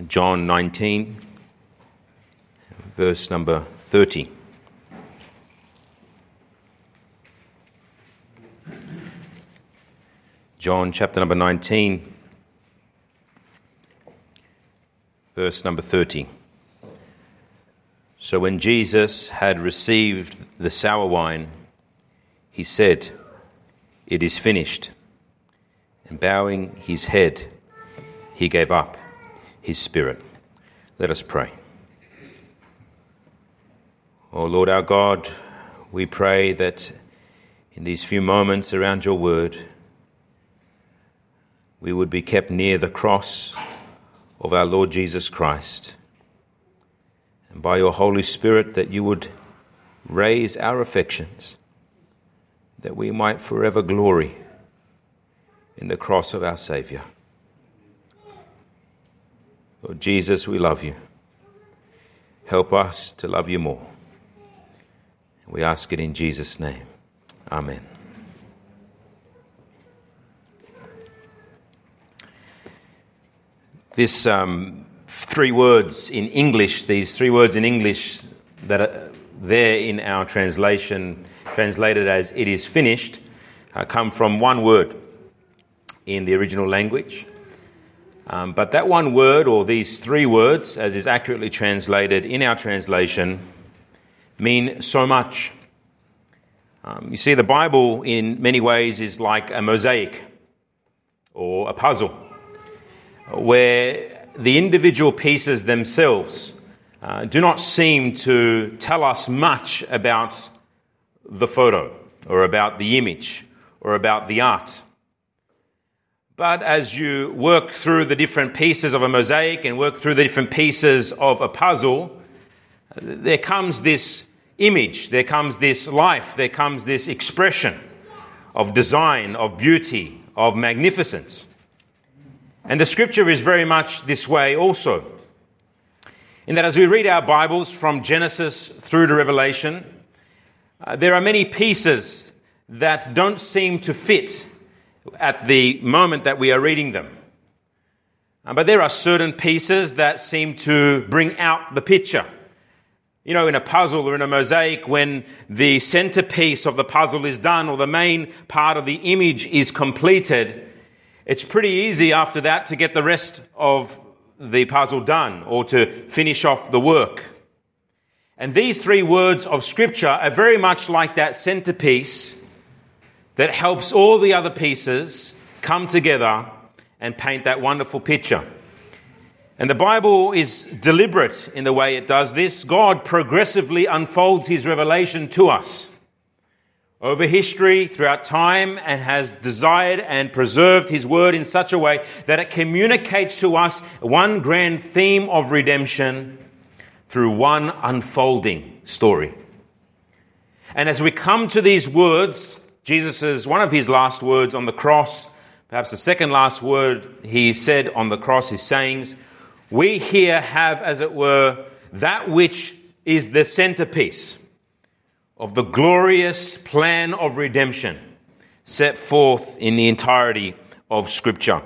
John 19, verse number 30. John chapter number 19, verse number 30. So when Jesus had received the sour wine, he said, "It is finished." And bowing his head, he gave up his spirit. Let us pray. Oh Lord our God, we pray that in these few moments around your word, we would be kept near the cross of our Lord Jesus Christ. And by your Holy Spirit, that you would raise our affections, that we might forever glory in the cross of our Saviour. Lord Jesus, we love you. Help us to love you more. We ask it in Jesus' name. Amen. This three words in English, these three words in English that are there in our translation, translated as "it is finished," come from one word in the original language. But that one word, or these three words, as is accurately translated in our translation, mean so much. You see, the Bible in many ways is like a mosaic or a puzzle, where the individual pieces themselves do not seem to tell us much about the photo or about the image or about the art. But as you work through the different pieces of a mosaic and work through the different pieces of a puzzle, there comes this image, there comes this life, there comes this expression of design, of beauty, of magnificence. And the scripture is very much this way also, in that as we read our Bibles from Genesis through to Revelation, there are many pieces that don't seem to fit at the moment that we are reading them. But there are certain pieces that seem to bring out the picture. You know, in a puzzle or in a mosaic, when the centerpiece of the puzzle is done or the main part of the image is completed, it's pretty easy after that to get the rest of the puzzle done or to finish off the work. And these three words of Scripture are very much like that centerpiece that helps all the other pieces come together and paint that wonderful picture. And the Bible is deliberate in the way it does this. God progressively unfolds his revelation to us over history, throughout time, and has desired and preserved his word in such a way that it communicates to us one grand theme of redemption through one unfolding story. And as we come to these words, Jesus' one of his last words on the cross, perhaps the second last word he said on the cross, his sayings, we here have, as it were, that which is the centerpiece of the glorious plan of redemption set forth in the entirety of Scripture.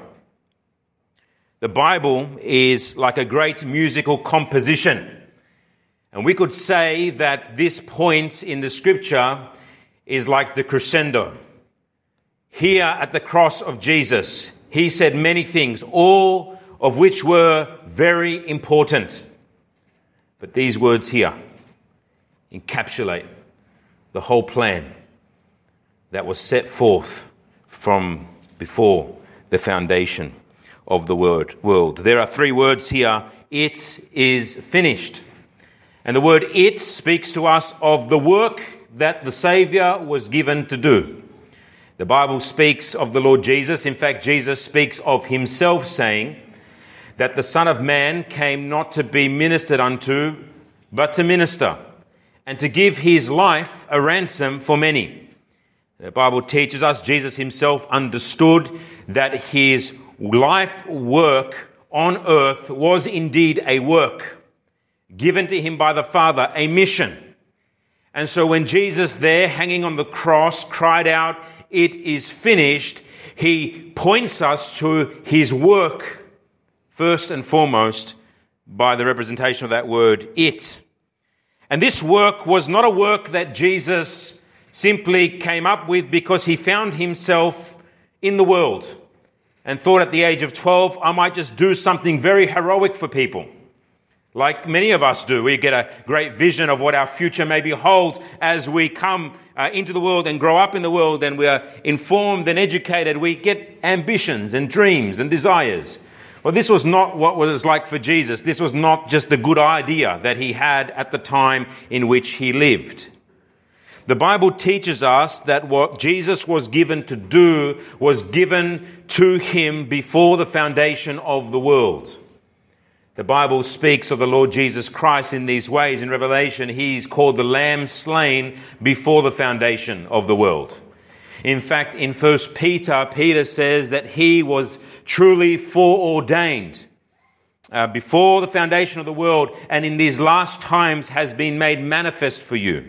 The Bible is like a great musical composition. And we could say that this point in the Scripture is like the crescendo. Here at the cross of Jesus, he said many things, all of which were very important. But these words here encapsulate the whole plan that was set forth from before the foundation of the world. There are three words here. It is finished. And the word "it" speaks to us of the work that the Saviour was given to do. The Bible speaks of the Lord Jesus. In fact, Jesus speaks of himself saying that the Son of Man came not to be ministered unto, but to minister, and to give his life a ransom for many. The Bible teaches us Jesus himself understood that his life work on earth was indeed a work given to him by the Father, a mission. And so when Jesus there hanging on the cross cried out, "It is finished," he points us to his work, first and foremost, by the representation of that word, it. And this work was not a work that Jesus simply came up with because he found himself in the world and thought at the age of 12, I might just do something very heroic for people. Like many of us do. We get a great vision of what our future may behold as we come into the world and grow up in the world, and we are informed and educated. We get ambitions and dreams and desires. Well, this was not what it was like for Jesus. This was not just a good idea that he had at the time in which he lived. The Bible teaches us that what Jesus was given to do was given to him before the foundation of the world. The Bible speaks of the Lord Jesus Christ in these ways. In Revelation, he's called the Lamb slain before the foundation of the world. In fact, in 1 Peter, Peter says that he was truly foreordained before the foundation of the world, and in these last times has been made manifest for you.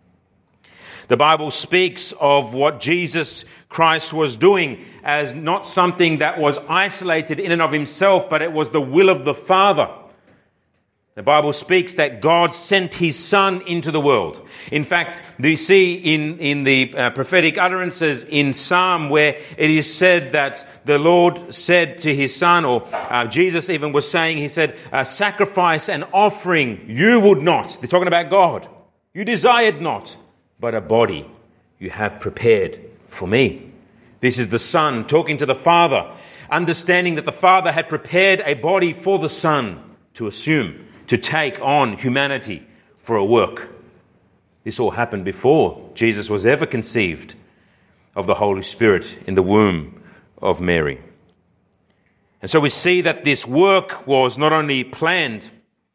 The Bible speaks of what Jesus Christ was doing as not something that was isolated in and of himself, but it was the will of the Father. The Bible speaks that God sent his Son into the world. In fact, we see in the prophetic utterances in Psalm where it is said that the Lord said to his Son, or Jesus even was saying, he said, sacrifice and offering you would not. They're talking about God. You desired not, but a body you have prepared for me. This is the Son talking to the Father, understanding that the Father had prepared a body for the Son to assume, to take on humanity for a work. This all happened before Jesus was ever conceived of the Holy Spirit in the womb of Mary. And so we see that this work was not only planned,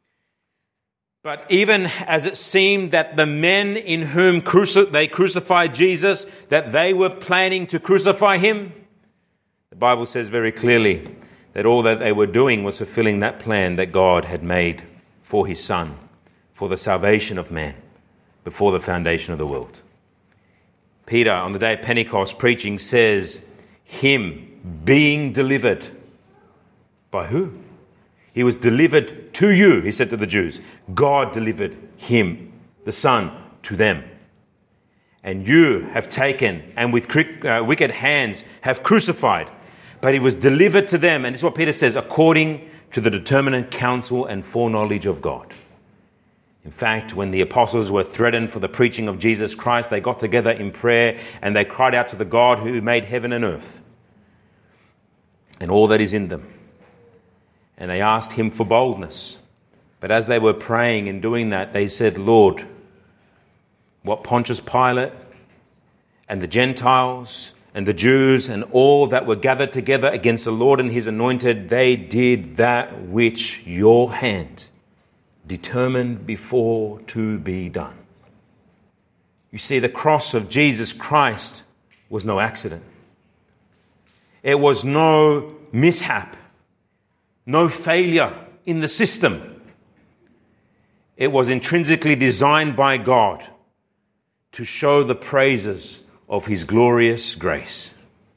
but even as it seemed that the men in whom they crucified Jesus, that they were planning to crucify him, the Bible says very clearly that all that they were doing was fulfilling that plan that God had made for his Son, for the salvation of man, before the foundation of the world. Peter, on the day of Pentecost, preaching, says, him being delivered. By who? He was delivered to you, he said to the Jews. God delivered him, the Son, to them. And you have taken and with wicked hands have crucified. But he was delivered to them, and this is what Peter says, according to the determinate counsel and foreknowledge of God. In fact, when the apostles were threatened for the preaching of Jesus Christ, they got together in prayer and they cried out to the God who made heaven and earth and all that is in them. And they asked him for boldness. But as they were praying and doing that, they said, Lord, what Pontius Pilate and the Gentiles and the Jews and all that were gathered together against the Lord and his anointed, they did that which your hand determined before to be done. You see, the cross of Jesus Christ was no accident. It was no mishap. No failure in the system. It was intrinsically designed by God to show the praises of his glorious grace.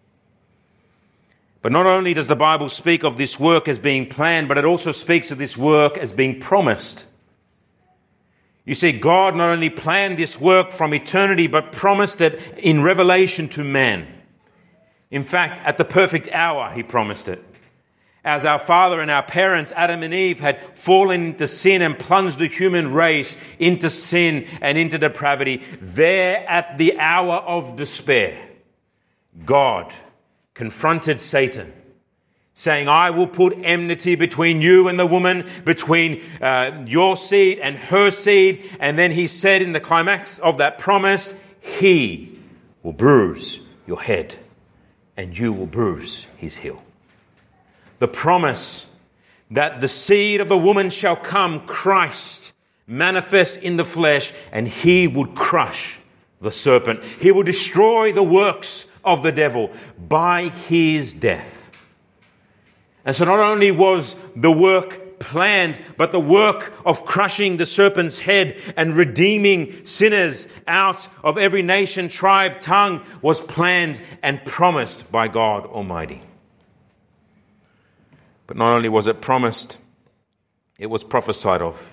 But not only does the Bible speak of this work as being planned, but it also speaks of this work as being promised. You see, God not only planned this work from eternity, but promised it in revelation to man. In fact, at the perfect hour, he promised it. As our father and our parents, Adam and Eve, had fallen into sin and plunged the human race into sin and into depravity, there at the hour of despair, God confronted Satan, saying, I will put enmity between you and the woman, between your seed and her seed. And then he said in the climax of that promise, he will bruise your head and you will bruise his heel. The promise that the seed of the woman shall come, Christ, manifest in the flesh, and he would crush the serpent. He will destroy the works of the devil by his death. And so not only was the work planned, but the work of crushing the serpent's head and redeeming sinners out of every nation, tribe, tongue was planned and promised by God Almighty. But not only was it promised, it was prophesied of.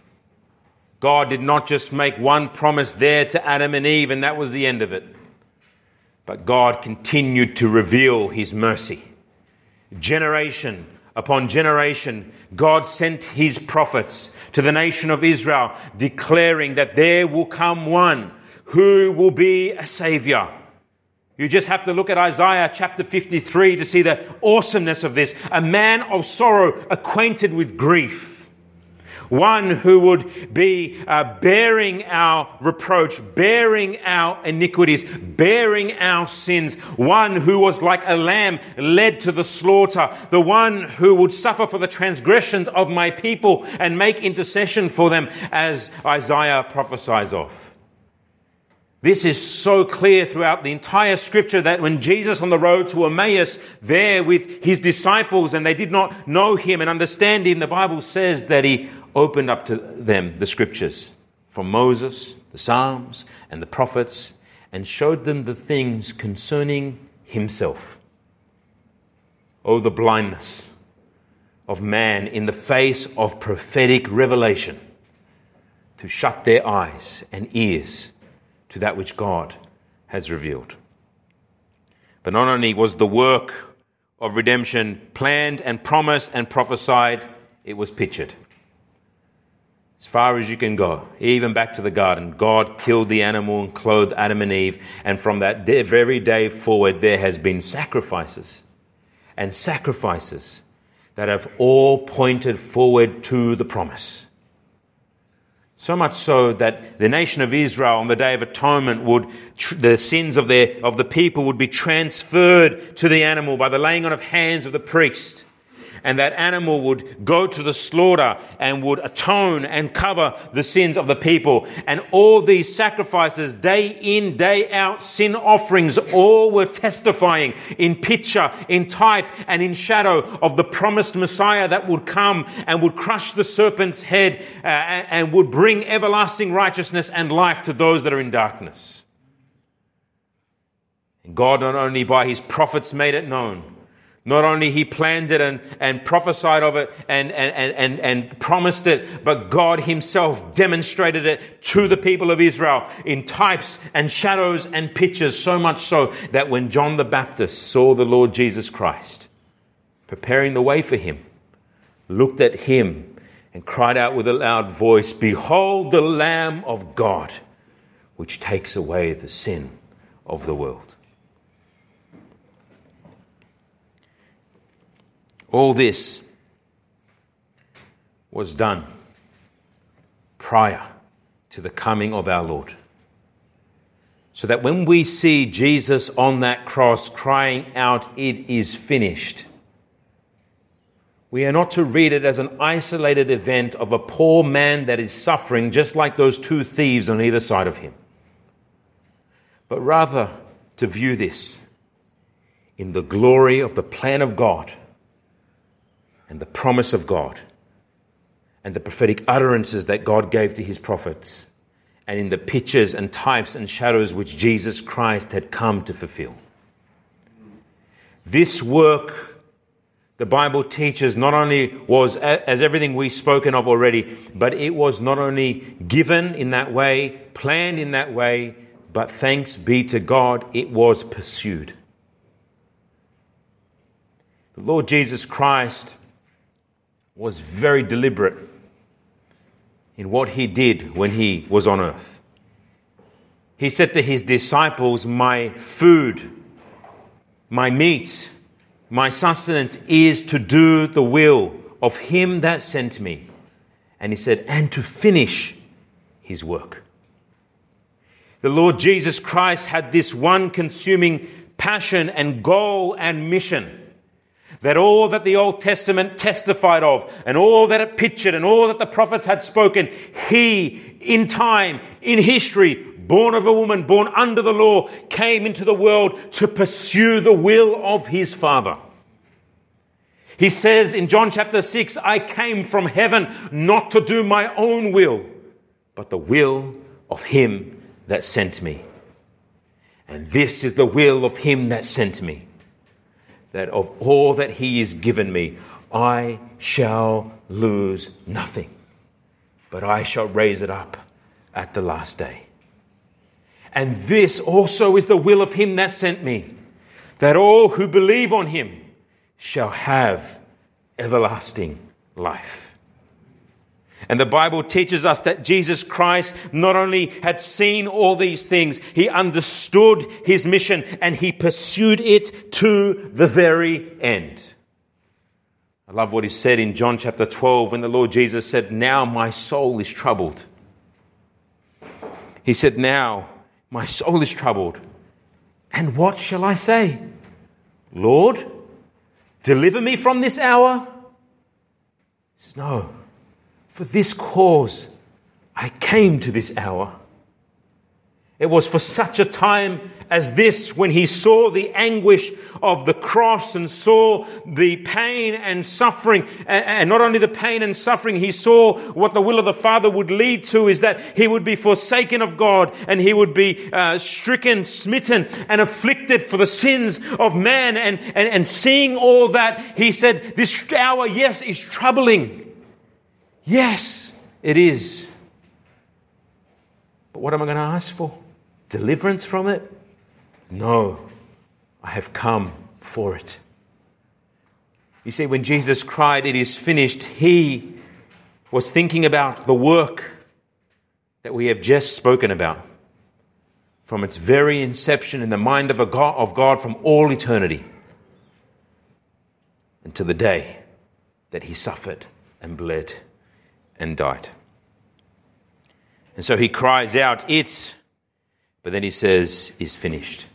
God did not just make one promise there to Adam and Eve, and that was the end of it. But God continued to reveal his mercy. Generation upon generation, God sent his prophets to the nation of Israel, declaring that there will come one who will be a Savior. You just have to look at Isaiah chapter 53 to see the awesomeness of this. A man of sorrow, acquainted with grief. One who would be bearing our reproach, bearing our iniquities, bearing our sins. One who was like a lamb led to the slaughter. The one who would suffer for the transgressions of my people and make intercession for them, as Isaiah prophesies of. This is so clear throughout the entire scripture that when Jesus on the road to Emmaus, there with his disciples, and they did not know him and understand him, the Bible says that he opened up to them the scriptures from Moses, the Psalms, and the prophets, and showed them the things concerning himself. Oh, the blindness of man in the face of prophetic revelation, to shut their eyes and ears to that which God has revealed. But not only was the work of redemption planned and promised and prophesied, it was pictured. As far as you can go, even back to the garden, God killed the animal and clothed Adam and Eve. And from that very day forward, there has been sacrifices and sacrifices that have all pointed forward to the promise. So much so that the nation of Israel on the Day of Atonement the sins of the people would be transferred to the animal by the laying on of hands of the priest. And that animal would go to the slaughter and would atone and cover the sins of the people. And all these sacrifices, day in, day out, sin offerings, all were testifying in picture, in type, and in shadow of the promised Messiah that would come and would crush the serpent's head and would bring everlasting righteousness and life to those that are in darkness. And God not only by his prophets made it known, not only he planned it and prophesied of it and promised it, but God himself demonstrated it to the people of Israel in types and shadows and pictures, so much so that when John the Baptist saw the Lord Jesus Christ preparing the way for him, looked at him and cried out with a loud voice, "Behold the Lamb of God, which takes away the sin of the world." All this was done prior to the coming of our Lord. So that when we see Jesus on that cross crying out, "It is finished," we are not to read it as an isolated event of a poor man that is suffering just like those two thieves on either side of him. But rather to view this in the glory of the plan of God and the promise of God, and the prophetic utterances that God gave to his prophets, and in the pictures and types and shadows which Jesus Christ had come to fulfill. This work, the Bible teaches, not only was, as everything we've spoken of already, but it was not only given in that way, planned in that way, but thanks be to God, it was pursued. The Lord Jesus Christ was very deliberate in what he did when he was on earth. He said to his disciples, "My food, my meat, my sustenance is to do the will of him that sent me." And he said, "and to finish his work." The Lord Jesus Christ had this one consuming passion and goal and mission, that all that the Old Testament testified of, and all that it pictured, and all that the prophets had spoken, he, in time, in history, born of a woman, born under the law, came into the world to pursue the will of his Father. He says in John chapter 6, "I came from heaven not to do my own will, but the will of him that sent me. And this is the will of him that sent me, that of all that he has given me, I shall lose nothing, but I shall raise it up at the last day. And this also is the will of him that sent me, that all who believe on him shall have everlasting life. And the Bible teaches us that Jesus Christ not only had seen all these things, he understood his mission and he pursued it to the very end. I love what he said in John chapter 12 when the Lord Jesus said, "Now my soul is troubled." He said, "Now my soul is troubled. And what shall I say? Lord, deliver me from this hour?" He says, "No. For this cause I came to this hour." It was for such a time as this, when he saw the anguish of the cross and saw the pain and suffering, and not only the pain and suffering, he saw what the will of the Father would lead to, is that he would be forsaken of God and he would be stricken, smitten and afflicted for the sins of man. And seeing all that, he said, this hour, yes, is troubling. Yes, it is. But what am I going to ask for? Deliverance from it? No, I have come for it. You see, when Jesus cried, "It is finished," he was thinking about the work that we have just spoken about from its very inception in the mind of God from all eternity and to the day that he suffered and bled and died. And so he cries out, "It," but then he says, "is finished."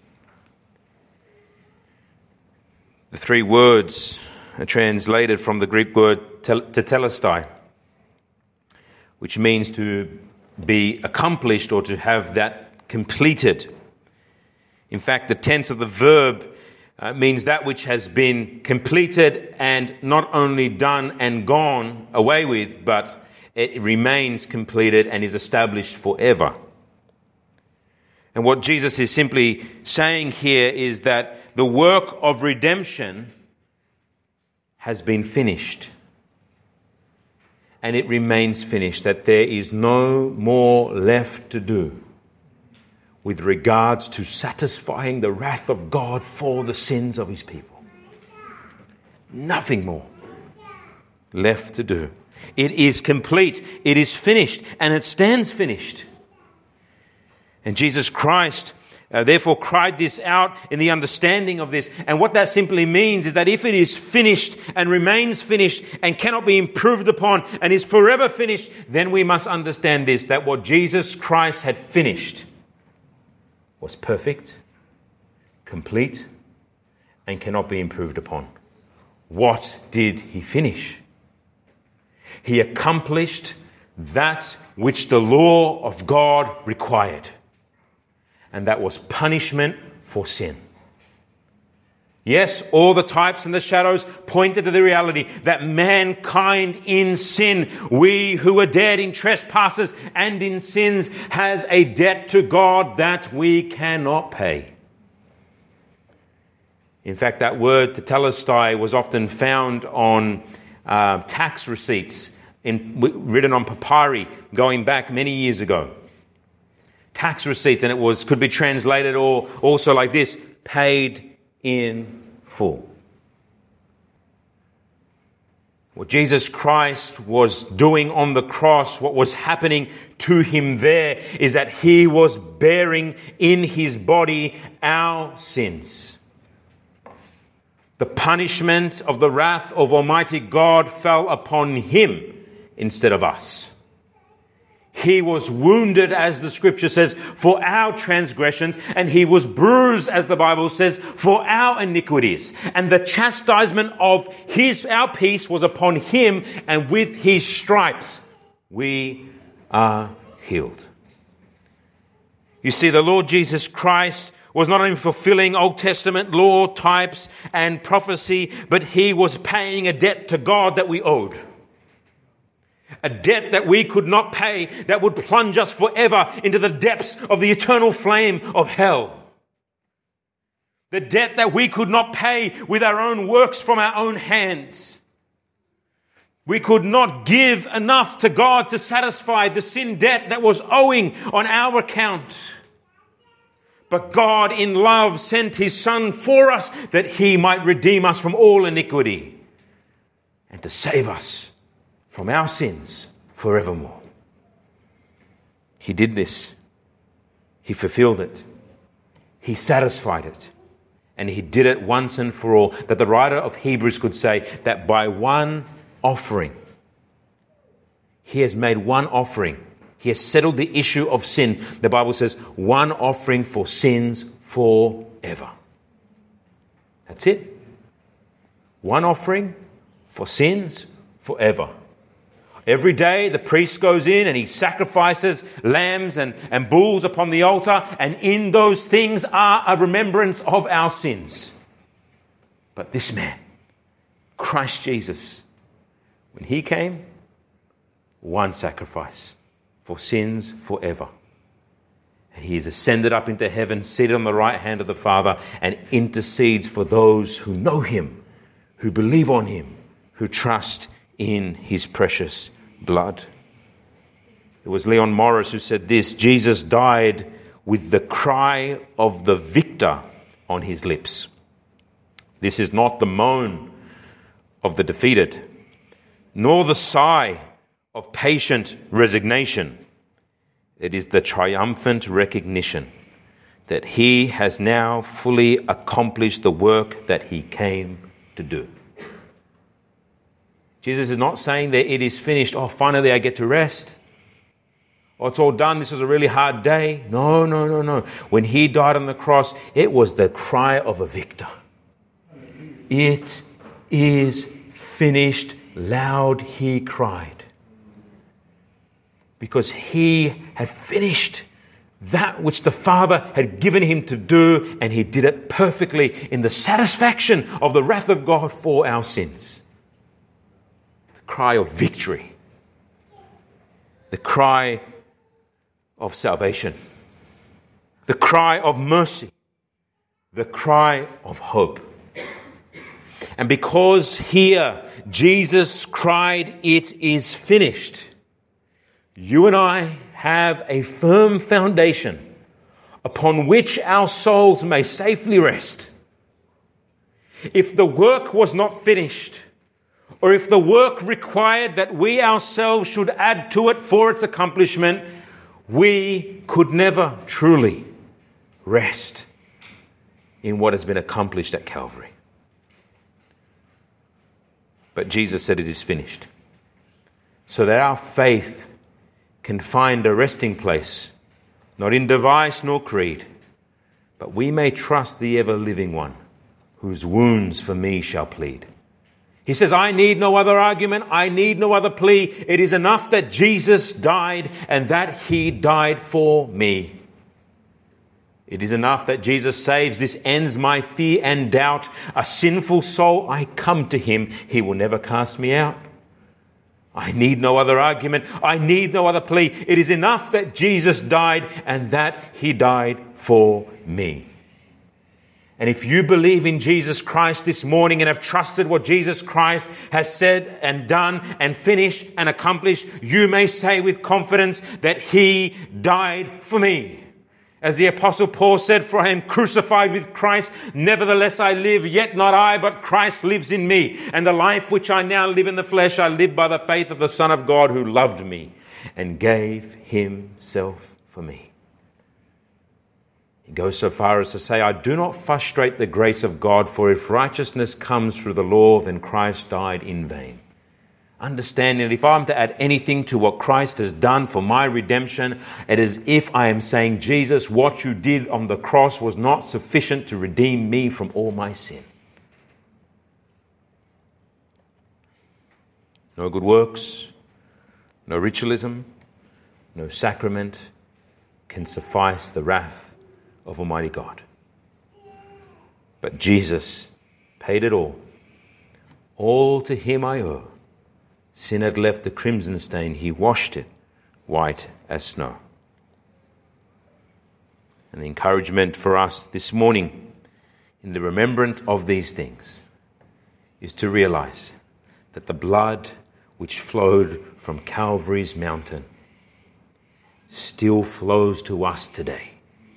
The three words are translated from the Greek word tetelestai, which means to be accomplished or to have that completed. In fact, the tense of the verb means that which has been completed and not only done and gone away with, but it remains completed and is established forever. And what Jesus is simply saying here is that the work of redemption has been finished. And it remains finished, that there is no more left to do with regards to satisfying the wrath of God for the sins of his people. Nothing more left to do. It is complete, it is finished, and it stands finished. And Jesus Christ therefore cried this out in the understanding of this. And what that simply means is that if it is finished and remains finished and cannot be improved upon and is forever finished, then we must understand this, that what Jesus Christ had finished was perfect, complete, and cannot be improved upon. What did he finish? He accomplished that which the law of God required. And that was punishment for sin. Yes, all the types and the shadows pointed to the reality that mankind in sin, we who are dead in trespasses and in sins, has a debt to God that we cannot pay. In fact, that word tetelestai was often found on tax receipts written on papyri going back many years ago. Tax receipts, and it could be translated or also like this: paid in full. What Jesus Christ was doing on the cross, what was happening to him there, is that he was bearing in his body our sins. The punishment of the wrath of Almighty God fell upon him instead of us. He was wounded, as the scripture says, for our transgressions, and he was bruised, as the Bible says, for our iniquities. And the chastisement of our peace was upon him, and with his stripes we are healed. You see, the Lord Jesus Christ was not only fulfilling Old Testament law, types, and prophecy, but he was paying a debt to God that we owed. A debt that we could not pay, that would plunge us forever into the depths of the eternal flame of hell. The debt that we could not pay with our own works from our own hands. We could not give enough to God to satisfy the sin debt that was owing on our account. But God in love sent his Son for us that he might redeem us from all iniquity and to save us from our sins forevermore. He did this. He fulfilled it. He satisfied it. And he did it once and for all, that the writer of Hebrews could say that by one offering, he has made one offering. He has settled the issue of sin. The Bible says one offering for sins forever. That's it. One offering for sins forever. Every day the priest goes in and he sacrifices lambs and bulls upon the altar, and in those things are a remembrance of our sins. But this man, Christ Jesus, when he came, one sacrifice for sins forever. And he is ascended up into heaven, seated on the right hand of the Father, and intercedes for those who know him, who believe on him, who trust in his precious blood. It was Leon Morris who said this: Jesus died with the cry of the victor on his lips. This is not the moan of the defeated, nor the sigh of patient resignation. It is the triumphant recognition that he has now fully accomplished the work that he came to do. Jesus is not saying that it is finished. Oh, finally I get to rest. Oh, it's all done. This was a really hard day. No. When he died on the cross, it was the cry of a victor. It is finished. Loud he cried. Because he had finished that which the Father had given him to do, and he did it perfectly in the satisfaction of the wrath of God for our sins. Cry of victory, the cry of salvation, the cry of mercy, the cry of hope. And because here Jesus cried, "It is finished," you and I have a firm foundation upon which our souls may safely rest. If the work was not finished, or if the work required that we ourselves should add to it for its accomplishment, we could never truly rest in what has been accomplished at Calvary. But Jesus said it is finished, so that our faith can find a resting place, not in device nor creed, but we may trust the ever-living one, whose wounds for me shall plead. He says, I need no other argument. I need no other plea. It is enough that Jesus died and that he died for me. It is enough that Jesus saves. This ends my fear and doubt. A sinful soul, I come to him. He will never cast me out. I need no other argument. I need no other plea. It is enough that Jesus died and that he died for me. And if you believe in Jesus Christ this morning and have trusted what Jesus Christ has said and done and finished and accomplished, you may say with confidence that he died for me. As the Apostle Paul said, for I am crucified with Christ, nevertheless I live, yet not I, but Christ lives in me. And the life which I now live in the flesh, I live by the faith of the Son of God who loved me and gave himself for me. He goes so far as to say, I do not frustrate the grace of God, for if righteousness comes through the law, then Christ died in vain. Understanding that if I'm to add anything to what Christ has done for my redemption, it is if I am saying, Jesus, what you did on the cross was not sufficient to redeem me from all my sin. No good works, no ritualism, no sacrament can suffice the wrath of Almighty God. But Jesus paid it all. All to him I owe. Sin had left the crimson stain. He washed it white as snow. And the encouragement for us this morning in the remembrance of these things is to realize that the blood which flowed from Calvary's mountain still flows to us today.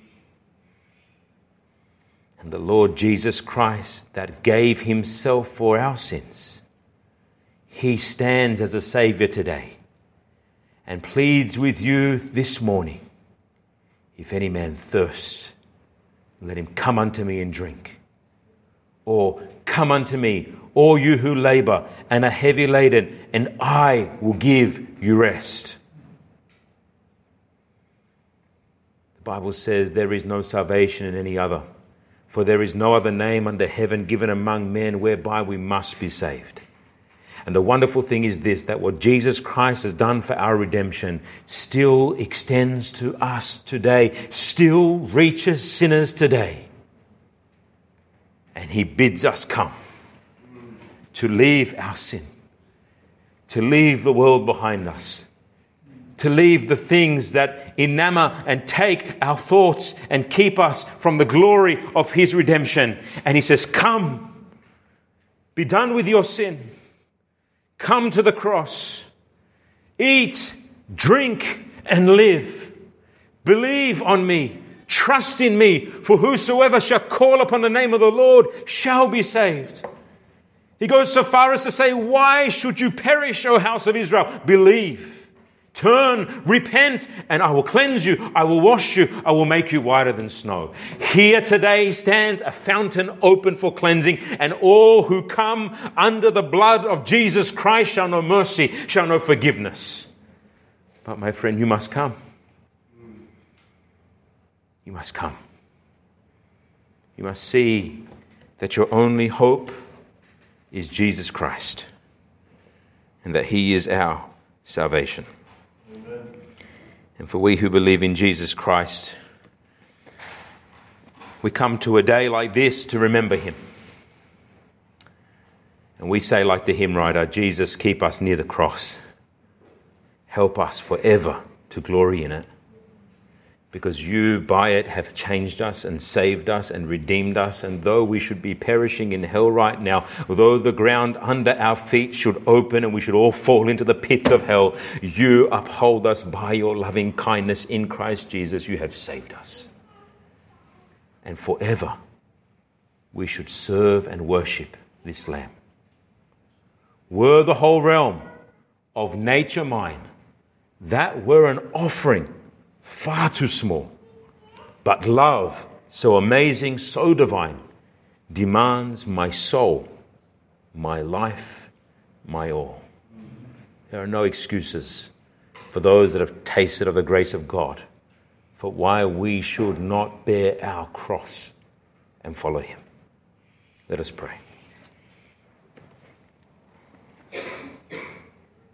And the Lord Jesus Christ that gave himself for our sins, he stands as a Savior today and pleads with you this morning, if any man thirst, let him come unto me and drink. Or come unto me, all you who labor and are heavy laden, and I will give you rest. The Bible says there is no salvation in any other, for there is no other name under heaven given among men whereby we must be saved. And the wonderful thing is this, that what Jesus Christ has done for our redemption still extends to us today, still reaches sinners today. And he bids us come to leave our sin, to leave the world behind us, to leave the things that enamor and take our thoughts and keep us from the glory of his redemption. And he says, come, be done with your sin. Come to the cross. Eat, drink, and live. Believe on me. Trust in me. For whosoever shall call upon the name of the Lord shall be saved. He goes so far as to say, why should you perish, O house of Israel? Believe. Turn, repent, and I will cleanse you. I will wash you. I will make you whiter than snow. Here today stands a fountain open for cleansing, and all who come under the blood of Jesus Christ shall know mercy, shall know forgiveness. But my friend, you must come. You must come. You must see that your only hope is Jesus Christ, and that he is our salvation. And for we who believe in Jesus Christ, we come to a day like this to remember him. And we say like the hymn writer, Jesus, keep us near the cross. Help us forever to glory in it. Because you by it have changed us and saved us and redeemed us. And though we should be perishing in hell right now, though the ground under our feet should open and we should all fall into the pits of hell, you uphold us by your loving kindness in Christ Jesus. You have saved us. And forever we should serve and worship this Lamb. Were the whole realm of nature mine, that were an offering far too small. But love, so amazing, so divine, demands my soul, my life, my all. There are no excuses for those that have tasted of the grace of God for why we should not bear our cross and follow him. Let us pray.